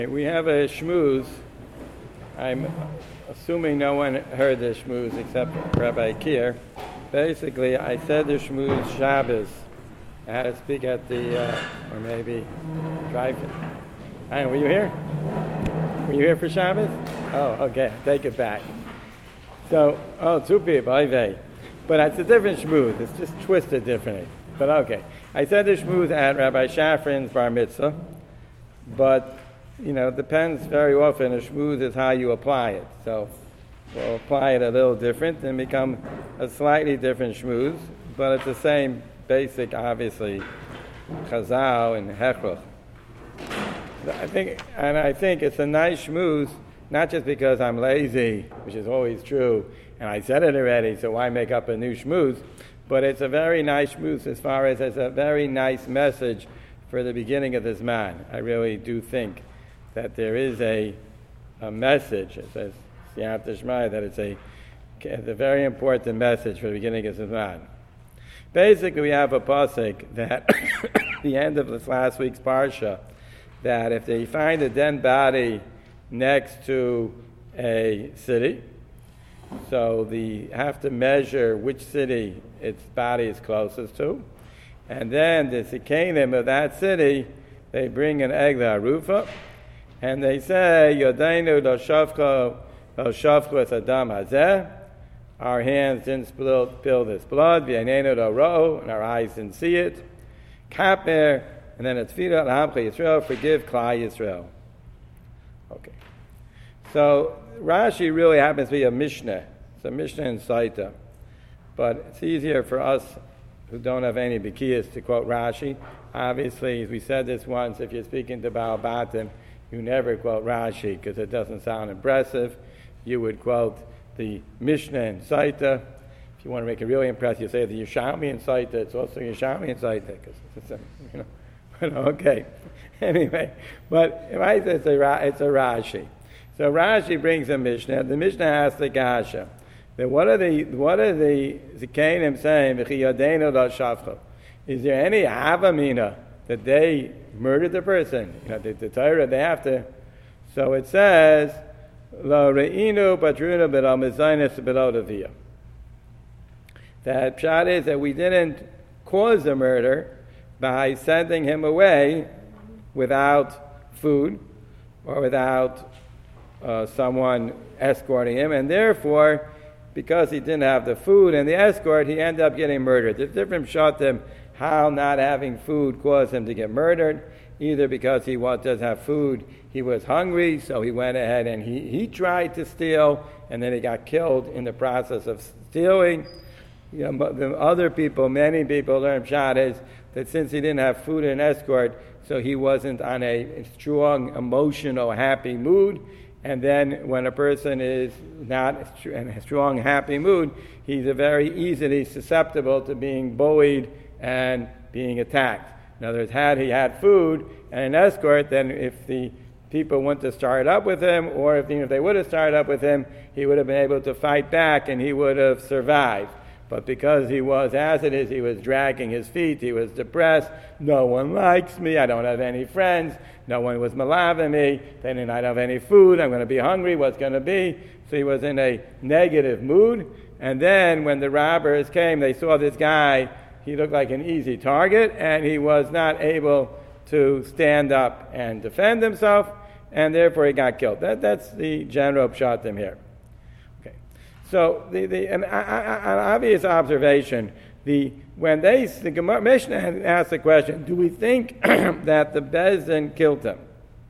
We have a shmooze. I'm assuming no one heard this shmooze except Rabbi Kier. Basically, I said the shmooze Shabbos. I had to speak at the, or maybe drive-in. I don't know, were you here? Were you here for Shabbos? Oh, okay, take it back. So, two people, but it's a different shmooze. It's just twisted differently. But okay. I said the shmooze at Rabbi Shafran's bar mitzvah, but it depends very often. A shmooze is how you apply it. So we'll apply it a little different and become a slightly different shmooze, but it's the same basic, obviously, chazal and hechroch. I think it's a nice shmooze, not just because I'm lazy, which is always true, and I said it already, so why make up a new shmooze? But it's a very nice shmooze as far as it's a very nice message for the beginning of this man. I really do think that there is a message. It says, Siyata Shmai, that it's a very important message for the beginning of this man. Basically, we have a pasuk that the end of this last week's parsha, that if they find a dead body next to a city, so they have to measure which city its body is closest to, and then the Zikanim of that city, they bring an egla arufa, and they say, Yodainu lo shafchu es adam hazeh, our hands didn't spill this blood, v'yaneinu lo ro'u, and our eyes didn't see it, kaper, and then it's tefillah l'hamcha Yisrael, forgive Klal Yisrael. Okay. So Rashi really happens to be a Mishnah. It's a Mishnah in Saita. But it's easier for us who don't have any bikiyas to quote Rashi. Obviously, as we said this once, if you're speaking to Baal Batim, you never quote Rashi because it doesn't sound impressive. You would quote the Mishnah in Saita. If you want to make it really impressive, you say the Yerushalmi in Saita. It's also Yerushalmi in Saita because it's okay. Anyway, but if I say it's a Rashi. So Rashi brings a Mishnah. The Mishnah asks the Gasha. What are the Zikanim saying? Is there any Havamina that they murdered the person? The Torah, they have to. So it says, Lo re'inu patruna b'al mezainis b'al. That pshat is that we didn't cause the murder by sending him away without food or without someone escorting him, and therefore, because he didn't have the food and the escort, he ended up getting murdered. There's different shatim how not having food caused him to get murdered, either because he doesn't have food, he was hungry, so he went ahead and he tried to steal, and then he got killed in the process of stealing. But the other people, many people learn pshat is that since he didn't have food and escort, so he wasn't on a strong, emotional, happy mood. And then when a person is not in a strong, happy mood, he's very easily susceptible to being bullied and being attacked. In other words, had he had food and an escort, then if the people went to start up with him, or if they would have started up with him, he would have been able to fight back and he would have survived. But because he was, as it is, he was dragging his feet, he was depressed, no one likes me, I don't have any friends, no one was malaving me, then I don't have any food, I'm going to be hungry, what's going to be? So he was in a negative mood. And then when the robbers came, they saw this guy, he looked like an easy target, and he was not able to stand up and defend himself, and therefore he got killed. That's the general pshatim here. So an obvious observation, when the Mishnah asked the question, do we think that the Bezdin killed him?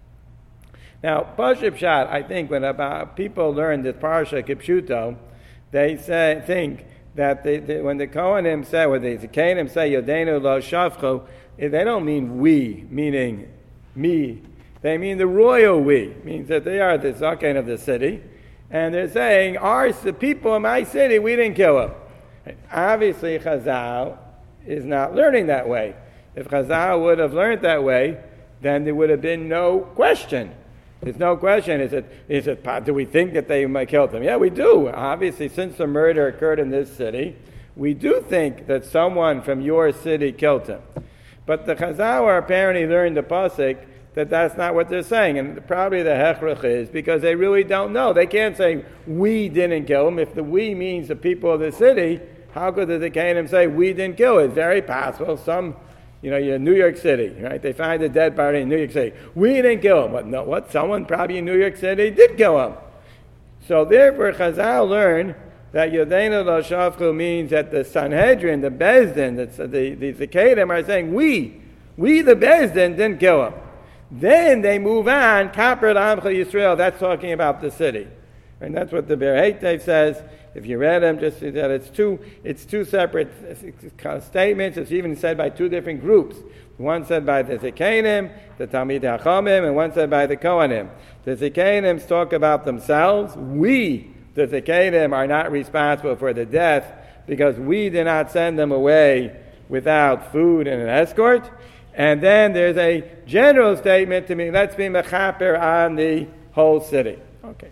Now, Pashut Pshat, I think when people learn this Parsha Kipshuto, they think that when the Kohanim say, or the Zikanim say, Yodeinu lo shafchu, they don't mean we, meaning me. They mean the royal we, means that they are the Zaken of the city. And they're saying, the people in my city, we didn't kill him. Obviously, Chazal is not learning that way. If Chazal would have learned that way, then there would have been no question. There's no question. Do we think that they killed him? Yeah, we do. Obviously, since the murder occurred in this city, we do think that someone from your city killed him. But the Chazal apparently learned the pasuk that that's not what they're saying. And probably the hechrich is because they really don't know. They can't say, we didn't kill him. If the we means the people of the city, how could the Zikanim say, we didn't kill it? It's very possible. You're in New York City, right? They find a dead body in New York City. We didn't kill him. But no, what? Someone probably in New York City did kill him. So therefore, Chazal learn that Yodeinu Lo Shafchu means that the Sanhedrin, the Bezdin, the Zikanim are saying, we the Bezdin didn't kill him. Then they move on, Kaper Amcha Yisrael, that's talking about the city. And that's what the Ber Heitev says. If you read them, just that it's two separate statements. It's even said by two different groups. One said by the Zikanim, the Talmid HaChamim, and one said by the Kohanim. The Zikanim talk about themselves. We, the Zikanim, are not responsible for the death because we did not send them away without food and an escort. And then there's a general statement to me, let's be mechaper on the whole city. Okay.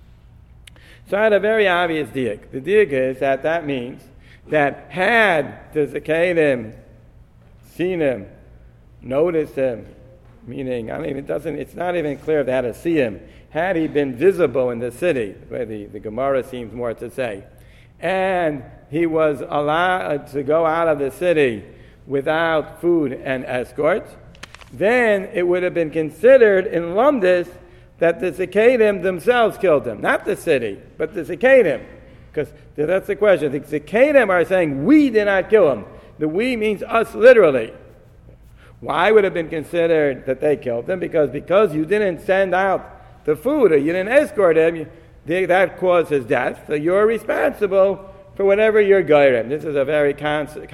So I had a very obvious diak. The diak is that means that had the Zikanim seen him, noticed him, meaning, it's not even clear if they had to see him. Had he been visible in the city, the way the Gemara seems more to say, and he was allowed to go out of the city without food and escort, then it would have been considered in Lumdis that the Zikanim themselves killed him. Not the city, but the Zikanim. Because that's the question. The Zikanim are saying, we did not kill him. The we means us literally. Why would it have been considered that they killed him? Because you didn't send out the food or you didn't escort him, that caused his death. So you're responsible for whatever you're goyrem. This is a very concept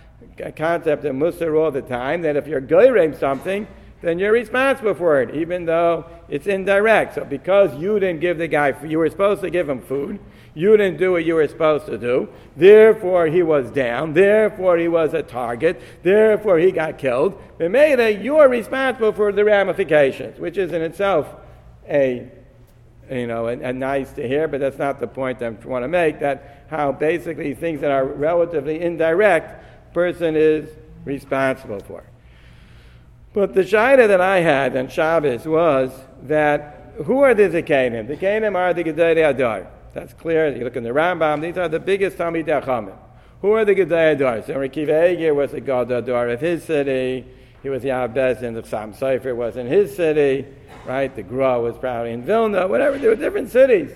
in Musar all the time, that if you're goyrem something, then you're responsible for it, even though it's indirect. So because you didn't give the guy, you were supposed to give him food, you didn't do what you were supposed to do, therefore he was down, therefore he was a target, therefore he got killed. B'meila, you are responsible for the ramifications, which is in itself a nice to hear, but that's not the point I want to make, that how basically things that are relatively indirect, person is responsible for. But the shaila that I had on Shabbos was that who are the Zikanim? The Zikanim are the Gedolei Adar. That's clear. You look in the Rambam, these are the biggest Talmidei HaChamim. Who are the Gedolei Adar? So Rekiva Eger was the Gadol Adar of his city. He was Yav Bezdin. The Sam Sefer was in his city. Right? The Gra was probably in Vilna. Whatever. There were different cities.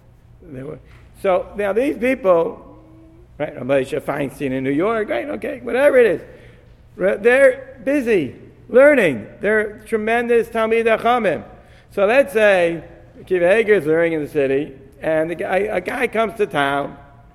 So now these people, right? Moshe Feinstein in New York. Right? Okay. Whatever it is. They're busy learning. They're tremendous Talmidei HaChamim. So let's say Akiva Hager is learning in the city, and a guy comes to town.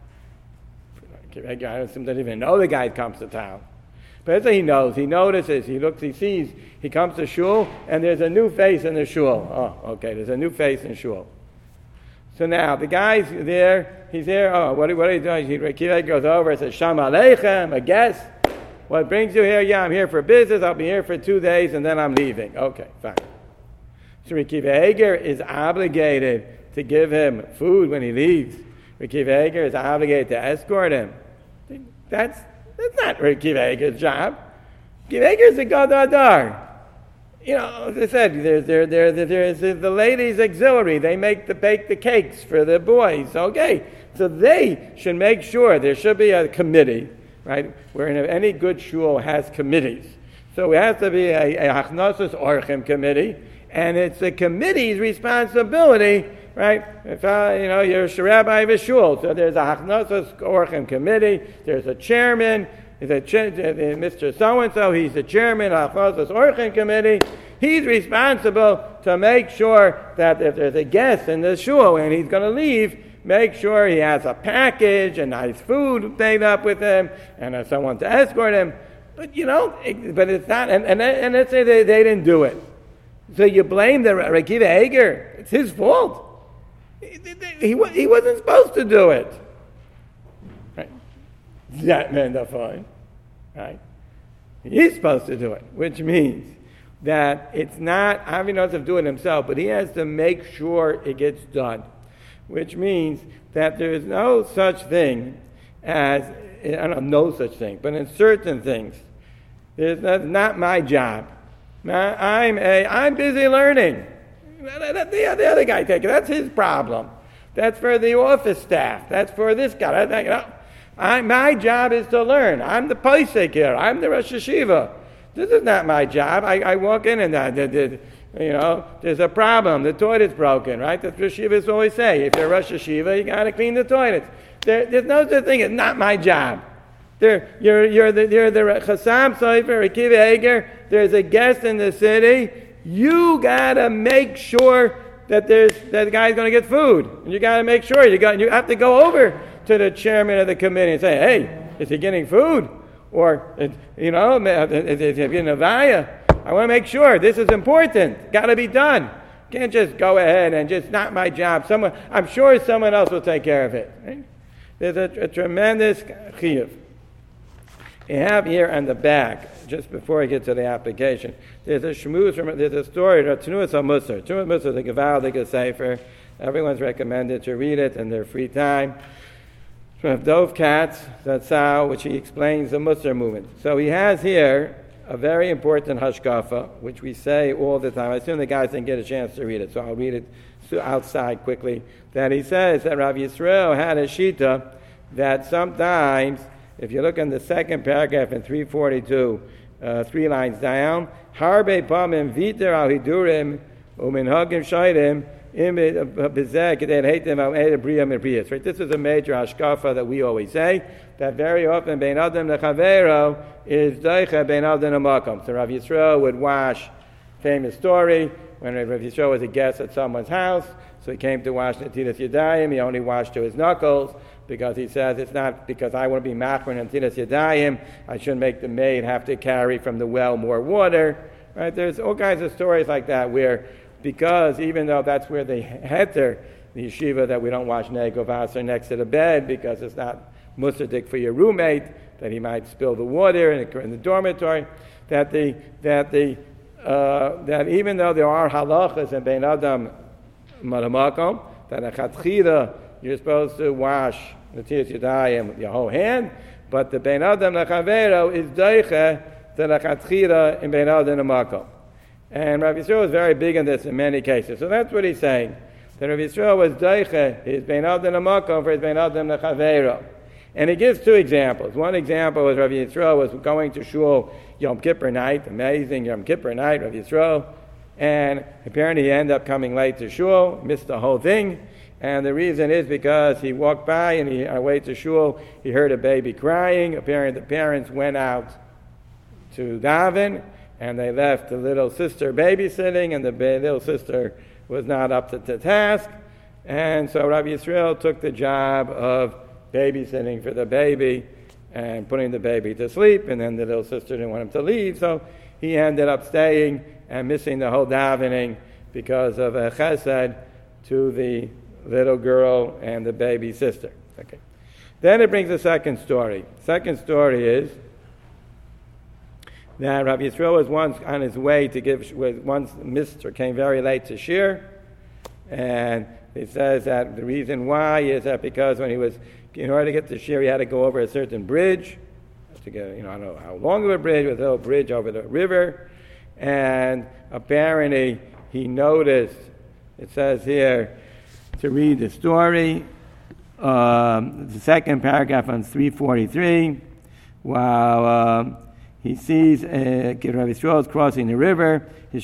Akiva Hager, I assume doesn't even know the guy comes to town. But let's say he knows, he notices, he looks, he sees, he comes to shul, and there's a new face in the shul. Oh, okay, there's a new face in shul. So now, the guy's there, he's there, what are you doing? Akiva Hager goes over and says, Shalom Aleichem, a guest. What brings you here? Yeah, I'm here for business. I'll be here for 2 days, and then I'm leaving. Okay, fine. So Rekiva Hager is obligated to give him food when he leaves. Rekiva Hager is obligated to escort him. That's not Rekiva Hager's job. Rekiva Hager is a Gadol Adar. As I said, there's the ladies' auxiliary. They bake the cakes for the boys. Okay, so they should make sure there should be a committee. Right, where any good shul has committees. So it has to be a Hachnosos Orchim committee, and it's the committee's responsibility, right? If you're a rabbi of a shul, so there's a Hachnosos Orchim committee, there's a chairman, Mr. So-and-so, he's the chairman of the Hachnosos Orchim committee. He's responsible to make sure that if there's a guest in the shul and he's going to leave, make sure he has a package and nice food made up with him and someone to escort him. But but it's not, and let's say they didn't do it. So you blame the Rekiva Hager. It's his fault. He wasn't supposed to do it. Right? That meant the fine. Right? He's supposed to do it, which means that it's not, Avi knows to do it himself, but he has to make sure it gets done. Which means that there is no such thing as, I don't know, no such thing, but in certain things, there's not my job I'm busy learning. The other guy take it. That's his problem. That's for the office staff. That's for this guy. My job is to learn. I'm the posek here. I'm the Rosh Hashiva. This is not my job. I walk in and there's a problem. The toilet's broken, right? That's what Yeshivas always say. If you're Rosh Hashiva, you got to clean the toilets. There's no such thing. It's not my job. You're the Chassam Sofer, Akiva Eger. There's a guest in the city. You got to make sure that the guy's going to get food. And you got to make sure you have to go over to the chairman of the committee and say, "Hey, is he getting food? Or is he getting a vaya? I want to make sure this is important. Got to be done. Can't just go ahead and just not my job. I'm sure someone else will take care of it." Right? There's a tremendous chiyuv. You have here on the back, just before I get to the application, there's a story, Tnuas HaMusar. Tnuas HaMusar, the Gevaldige Sefer. Everyone's recommended to read it in their free time. From Dov Katz, Zatzal, which he explains the Musar movement. So he has here a very important hashkafa, which we say all the time. I assume the guys didn't get a chance to read it, so I'll read it outside quickly. That he says that Rav Yisrael had a shita that sometimes, if you look in the second paragraph in 342, 3 lines down, Harbe pamim viter al hidurim uminhagim shaidim. Right? This is a major hashkafa that we always say, that very often bein adam lechavero is daicha bein adam lemakom. So Rav Yisrael would wash, famous story, when Rav Yisrael was a guest at someone's house, so he came to wash Netilas Yadayim, he only washed to his knuckles, because he says, it's not because I want to be machmer in Netilas Yadayim, I shouldn't make the maid have to carry from the well more water. Right? There's all kinds of stories like that where, because even though that's where they heter, the yeshiva, that we don't wash nego vaser next to the bed because it's not musadik for your roommate, that he might spill the water in the dormitory, that even though there are halachas in bein adam malamakom, that a chatchila you're supposed to wash the Netilas Yadayim with your whole hand, but the bein adam lechavero is daiche the chatchila in bein adam lemakom. And Rav Yisrael was very big in this in many cases. So that's what he's saying. That Rav Yisrael was daiche, his bein adam lemakom for his bein adam lechavero. And he gives 2 examples. One example was Rav Yisrael was going to shul Yom Kippur night, amazing Yom Kippur night, Rav Yisrael. And apparently he ended up coming late to shul, missed the whole thing. And the reason is because he walked by and on the way to shul, he heard a baby crying. Apparently the parents went out to daven, and they left the little sister babysitting, and the little sister was not up to the task. And so Rabbi Yisrael took the job of babysitting for the baby and putting the baby to sleep, and then the little sister didn't want him to leave, so he ended up staying and missing the whole davening because of a chesed to the little girl and the baby sister. Okay. Then it brings a second story. Second story is that Rabbi Yisrael was once on his way to once missed or came very late to shir, and he says that the reason why is that because when he was, in order to get to shir, he had to go over a certain bridge, to get, I don't know how long of a bridge, with a little bridge over the river, and apparently he noticed, it says here, to read the story, the second paragraph on 343, while he sees Rabbi Yisrael is crossing the river. He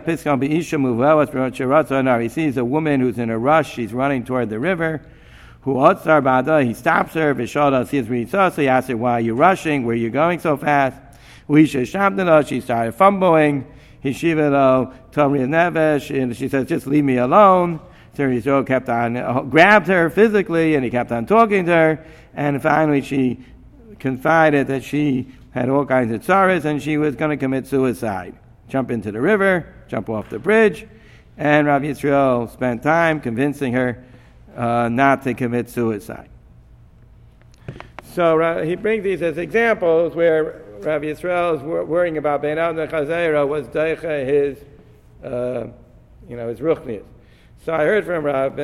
sees a woman who's in a rush. She's running toward the river. He stops her. He asks her, why are you rushing? Where are you going so fast? She started fumbling. And she says, just leave me alone. So Yisrael kept on, grabbed her physically, and he kept on talking to her. And finally she confided that she had all kinds of tzaras, and she was going to commit suicide. Jump into the river, jump off the bridge, and Rabbi Yisrael spent time convincing her not to commit suicide. So he brings these as examples where Rabbi Yisrael is worrying about Bein Adam Chazera was daicha his ruchnius. So I heard from Rav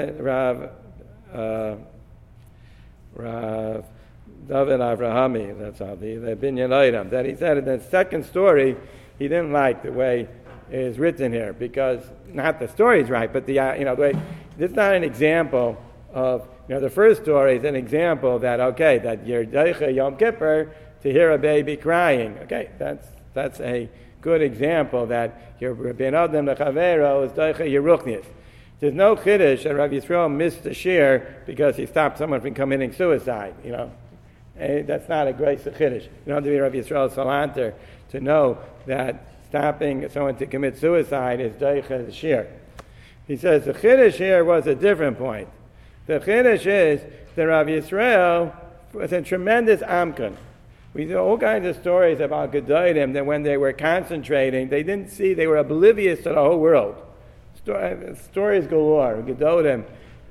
David Avrahami, that's how the Binyan item, that he said in the second story, he didn't like the way is written here, because not the story is right, but the way, this is not an example of, the first story is an example that you're Deicha Yom Kippur to hear a baby crying. Okay, that's a good example that your Ben Adam Lechavero is Deicha Yeruchnius. There's no chiddush that Rav Yisrael missed the shear because he stopped someone from committing suicide. That's not a great chiddush. You don't have to be Rav Yisrael Salanter to know that stopping someone to commit suicide is Deicha the shear. He says the chiddush here was a different point. The chiddush is that Rav Yisrael was a tremendous amkan. We know all kinds of stories about Gedolim that when they were concentrating, they didn't see, they were oblivious to the whole world. Stories galore. Gedolim,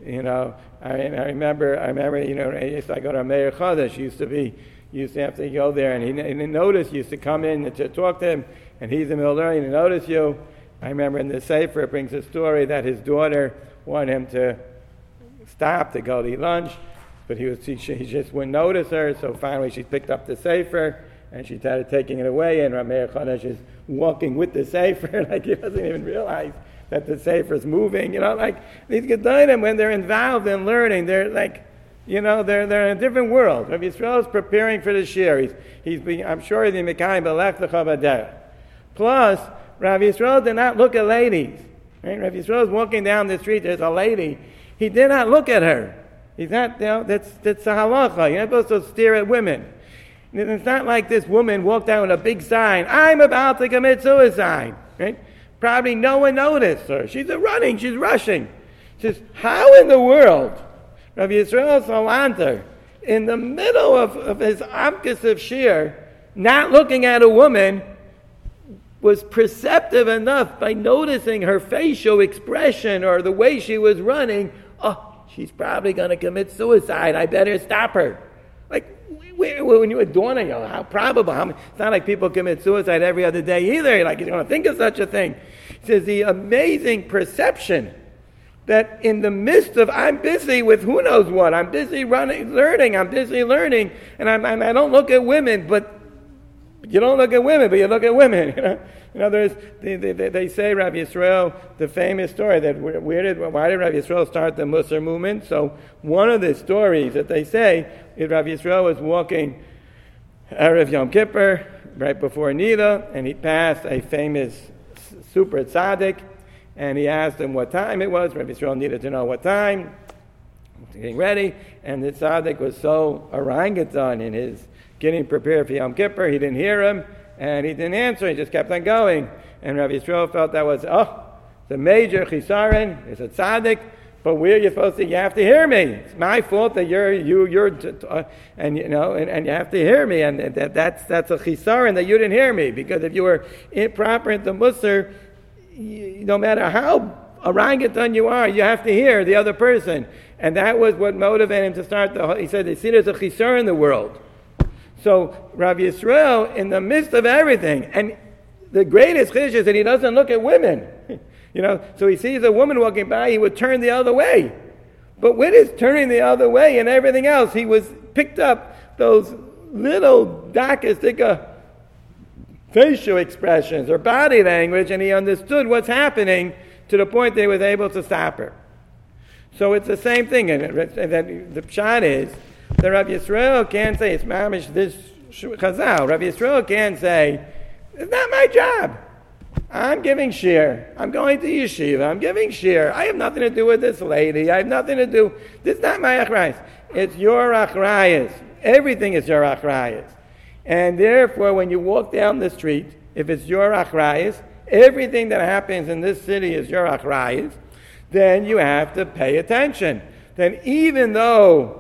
I remember, I used to go to Meir Chodesh, used to have to go there, and he noticed, used to come in to talk to him, and he's in the middle of learning, and notice you. I remember in the Sefer, it brings a story that his daughter wanted him to stop to go to eat lunch, but he just wouldn't notice her, so finally she picked up the Sefer, and she started taking it away, and Rameir Chodesh is walking with the Sefer, like he doesn't even realize that the Sefer is moving. Like these Gedolim, when they're involved in learning, they're like, they're in a different world. Rav Yisrael is preparing for the shir. I'm sure he's in Mekayim Belech L'Chavadeh. Plus, Rav Yisrael did not look at ladies. Right? Rav Yisrael is walking down the street, there's a lady. He did not look at her. He's not, that's a halacha. You're not supposed to stare at women. It's not like this woman walked down with a big sign, I'm about to commit suicide. Right? Probably no one noticed her. She's running, she's rushing. She says, how in the world, Rav Yisrael Salanter, in the middle of his Amkus of Shir, not looking at a woman, was perceptive enough by noticing her facial expression or the way she was running, she's probably going to commit suicide, I better stop her. Like, when you were dawning, how probable? It's not like people commit suicide every other day either. Like, you're going to think of such a thing. He says the amazing perception that in the midst of, I'm busy with who knows what, I'm busy learning, and I don't look at women, but you don't look at women, but you look at women. They say Rav Yisrael, the famous story that why did Rav Yisrael start the Musar movement? So one of the stories that they say is Rav Yisrael was walking Erev Yom Kippur right before Nida, and he passed a famous super tzaddik, and he asked him what time it was. Rav Yisrael needed to know what time. Getting ready, and the tzaddik was so orangutan in his getting prepared for Yom Kippur, he didn't hear him, and he didn't answer, he just kept on going. And Rabbi Yisrael felt that was, the major chisaron, is a tzaddik, but where you're supposed to, you have to hear me. It's my fault that and you have to hear me, and that's a chisaron that you didn't hear me, because if you were improper into Musar, no matter how orangutan you are, you have to hear the other person. And that was what motivated him to start he said, see, there's a chisar in the world. So Rabbi Yisrael, in the midst of everything, and the greatest chiddush is that he doesn't look at women. So he sees a woman walking by, he would turn the other way. But with his turning the other way and everything else, he was picked up those little dakastika facial expressions or body language, and he understood what's happening to the point that he was able to stop her. So it's the same thing, and the pshat is that Rabbi Yisrael can't say, it's mamish this chazal. Rabbi Yisrael can't say, it's not my job. I'm giving shir. I'm going to yeshiva. I'm giving shir. I have nothing to do with this lady. I have nothing to do. This is not my achrayas. It's your achrayas. Everything is your achrayas. And therefore, when you walk down the street, if it's your achrayas, everything that happens in this city is your achrayas, then you have to pay attention. Then even though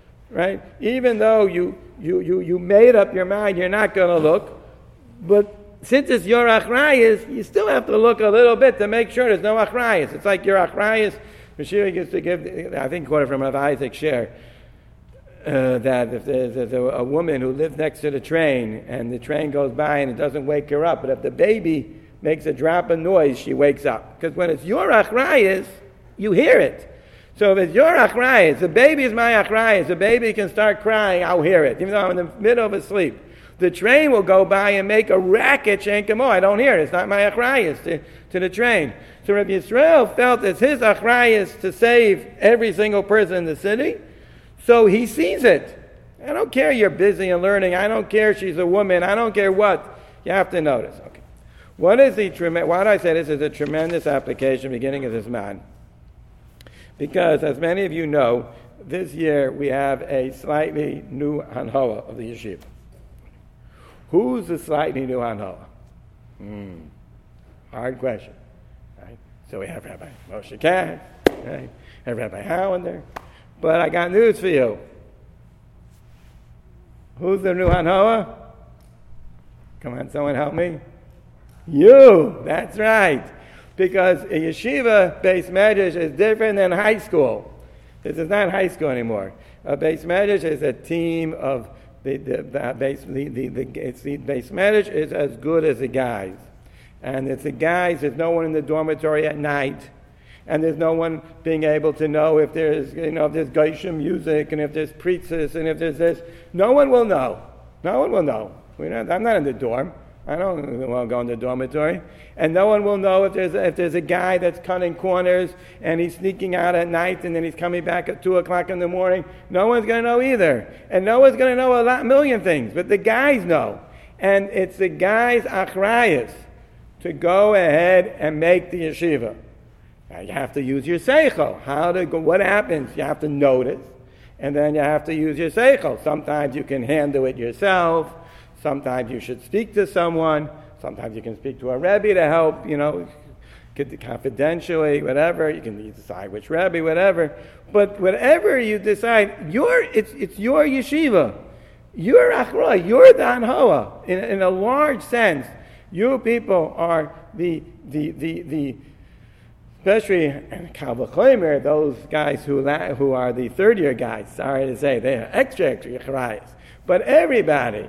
you made up your mind, you're not going to look, but since it's your achrayas, you still have to look a little bit to make sure there's no achrayas. It's like your achrayas. Mashiach used to give, I think, quoted from Rav Isaac Sher, that if there's a woman who lives next to the train and the train goes by and it doesn't wake her up, but if the baby makes a drop of noise, she wakes up. Because when it's your achrayas, you hear it. So if it's your achrayas, the baby is my achrayas, the baby can start crying, I'll hear it, even though I'm in the middle of a sleep. the train will go by and make a racket, Shein Kamo. I don't hear it. It's not my achrayus to the train. So Rabbi Yisrael felt it's his achrayus to save every single person in the city, so he sees it. I don't care you're busy and learning. I don't care she's a woman. I don't care what. You have to notice. Okay. Why do I say this is a tremendous application beginning of this man? Because, as many of you know, this year we have a slightly new hanhoa of the yeshiva. Who's the slightly new hanhoa? Hard question. Right? So we have Rabbi Moshe Katz, right? And Rabbi Hollander. But I got news for you. Who's the new hanhoa? Come on, someone help me. You. That's right. Because a yeshiva-based medrash is different than high school. This is not high school anymore. A base medrash is a team of the base medrash is as good as the guys, and it's the guys. There's no one in the dormitory at night, and there's no one being able to know if there's if there's Geisha music and if there's pretzis and if there's this. No one will know. No one will know. I'm not in the dorm. I don't want to go in the dormitory. And no one will know if there's a guy that's cutting corners and he's sneaking out at night and then he's coming back at 2 o'clock in the morning. No one's going to know either. And no one's going to know a million things. But the guys know. And it's the guys' achrayus to go ahead and make the yeshiva. Now you have to use your seichel. What happens? You have to notice. And then you have to use your seichel. Sometimes you can handle it yourself. Sometimes you should speak to someone. Sometimes you can speak to a Rebbe to help, confidentially, whatever. You can decide which Rebbe, whatever. But whatever you decide, it's your yeshiva. You're achroi. You're the anhoa. In a large sense, you people are the especially Kal V'chomer, those guys who are the third-year guys. Sorry to say, they are extra achrayus. But everybody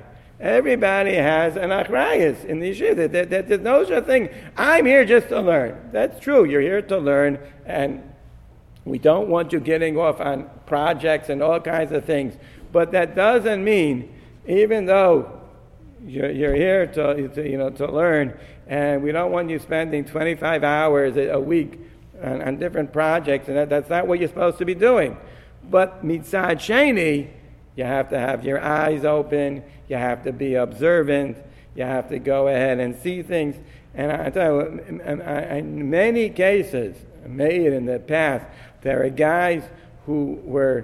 has an achrayus in the yeshiva. There's no such thing. I'm here just to learn. That's true. You're here to learn, and we don't want you getting off on projects and all kinds of things. But that doesn't mean, even though you're here to learn, and we don't want you spending 25 hours a week on different projects, and that's not what you're supposed to be doing. But mitzad sheni, you have to have your eyes open. You have to be observant. You have to go ahead and see things. And I tell you, in many cases, made in the past, there are guys who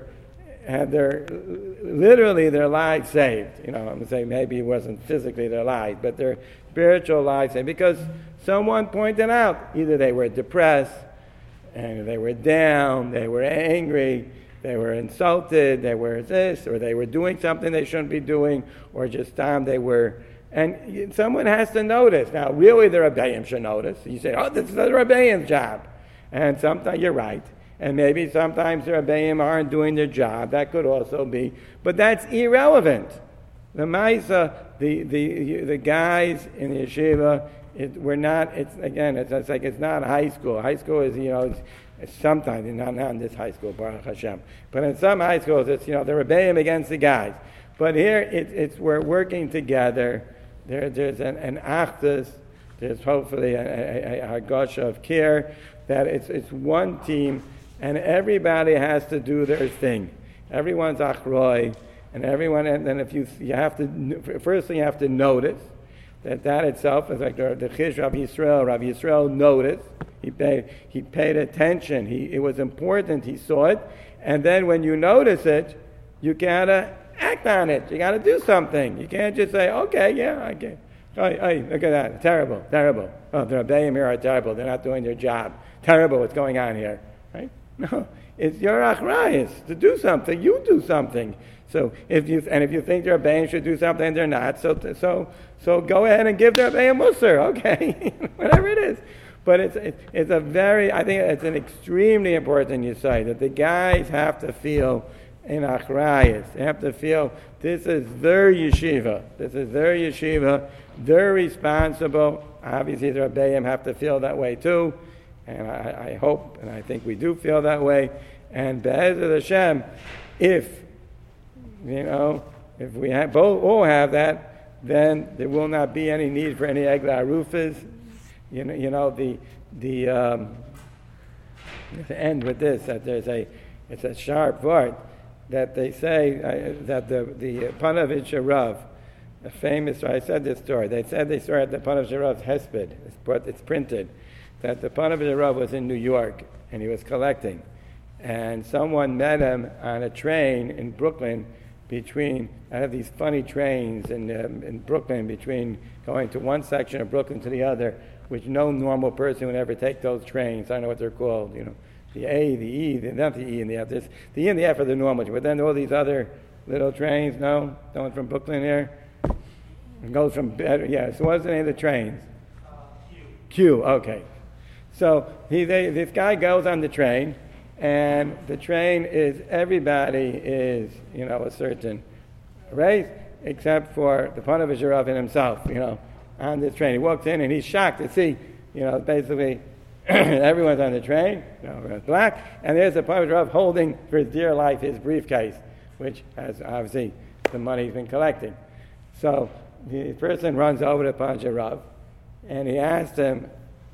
had literally their lives saved. I'm going to say maybe it wasn't physically their lives, but their spiritual lives saved. Because someone pointed out, either they were depressed, and they were down, they were angry, they were insulted, they were this, or they were doing something they shouldn't be doing, or just they were. And someone has to notice. Now, really, the Rebbeim should notice. You say, this is the Rebbeim's job. And sometimes, you're right. And maybe sometimes the Rebbeim aren't doing their job. That could also be. But that's irrelevant. The Maisa, the guys in the yeshiva, we're not, it's like it's not high school. High school is, it's sometimes, not in this high school, Baruch Hashem. But in some high schools, it's, the Rebbeim against the guys. But here, it's we're working together. There's an achdus. There's hopefully a hargosha of care that it's one team, and everybody has to do their thing. Everyone's achroi, and everyone. And then if you have to, first thing you have to notice that itself is like the Chish Rav Yisrael. Rav Yisrael noticed. He paid attention. It was important. He saw it, and then when you notice it, you gotta act on it. You gotta do something. You can't just say, "Okay, yeah, I get." Hey, look at that! Terrible. Oh, the Rebbeim here are terrible. They're not doing their job. Terrible. What's going on here? Right? No, it's your achrayus to do something. You do something. So if you think the Rebbeim should do something, they're not. So go ahead and give the Rebbeim musar. Okay, whatever it is. But it's a very, I think it's an extremely important yesod that the guys have to feel in achrayus. They have to feel this is their yeshiva. This is their yeshiva. They're responsible. Obviously, the Rebbeim have to feel that way too. And I hope, and I think we do feel that way. And Be'ezrat Hashem, if we all have that, then there will not be any need for any Eglah Arufas. To end with this, that it's a sharp word that they say that the Panovich Rav, a famous, I said this story, they said they saw at the Panovich Rav's Hesped, it's printed, that the Panovich Rav was in New York and he was collecting. And someone met him on a train in Brooklyn I have these funny trains in Brooklyn between going to one section of Brooklyn to the other, which no normal person would ever take those trains. I don't know what they're called, the A, the E, not the E and the F. The E and the F are the normal, but then all these other little trains, no one from Brooklyn here? It goes from, so what's the name of the trains? Q, okay. So this guy goes on the train, and the train everybody is, a certain race, except for the Panovich Rav in himself, on this train. He walks in and he's shocked to see, basically everyone's on the train, black, and there's the Panovich Rav holding for his dear life his briefcase, which has obviously the money he's been collecting. So the person runs over to Panovich Rav, and he asked him,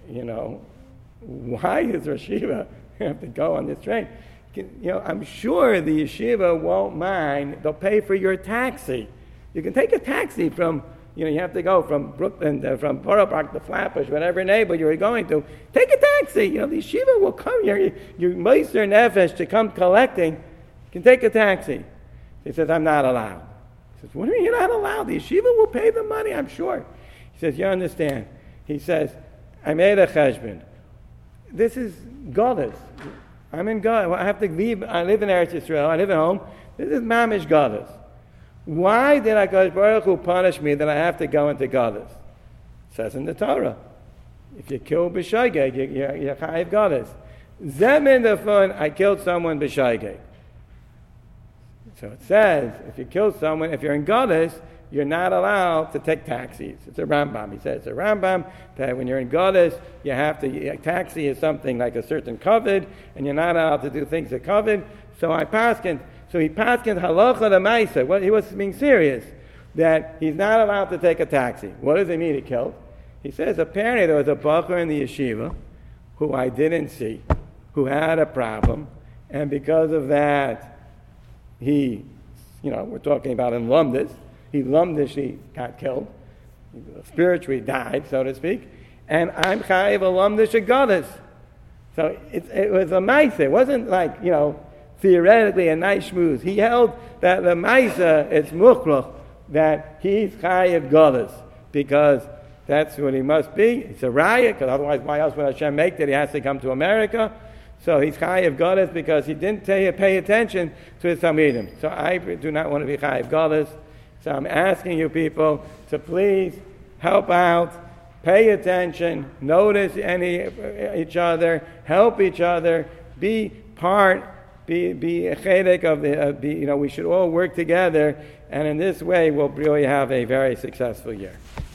why does Rosh Yeshiva have to go on this train? I'm sure the yeshiva won't mind. They'll pay for your taxi. You can take a taxi from, you have to go from Brooklyn, from Borough Park to Flatbush, whatever neighborhood you're going to. Take a taxi. The yeshiva will come here. You meiser nefesh to come collecting. You can take a taxi. He says, I'm not allowed. He says, what do you mean you're not allowed? The yeshiva will pay the money, I'm sure. He says, you understand. He says, I made a cheshbon. This is Goddess. I'm in God. I have to leave. I live in Eretz Yisrael. I live at home. This is Mamish Goddess. Why did HaKadosh Baruch Hu punish me that I have to go into Goddess? It says in the Torah. If you kill b'shaygeg, you're chayiv Goddess. Zemin the fun, I killed someone b'shaygeg. So it says, if you kill someone, if you're in Goddess, you're not allowed to take taxis. It's a Rambam. He says, it's a Rambam that when you're in Goddess, you have to, a taxi is something like a certain covet, and you're not allowed to do things that covet. So he paskined halacha l'maisa. Well, he was being serious, that he's not allowed to take a taxi. What does it mean he killed? He says, apparently there was a bacher in the yeshiva who I didn't see, who had a problem, and because of that, he, we're talking about in Lumdis, he lumdishly got killed, spiritually died, so to speak, and I'm chayiv a lumdish Goddess. So it was a maisa. It wasn't like, theoretically a nice shmooze. He held that the maisa, it's mukhlach, that he's chayiv Goddess, because that's what he must be. It's a raya, because otherwise why else would Hashem make that he has to come to America? So he's chayiv Goddess because he didn't pay attention to his Talmidim. So I do not want to be chayiv Goddess. So I'm asking you people to please help out, pay attention, notice each other, help each other, be a chedek of we should all work together, and in this way we'll really have a very successful year.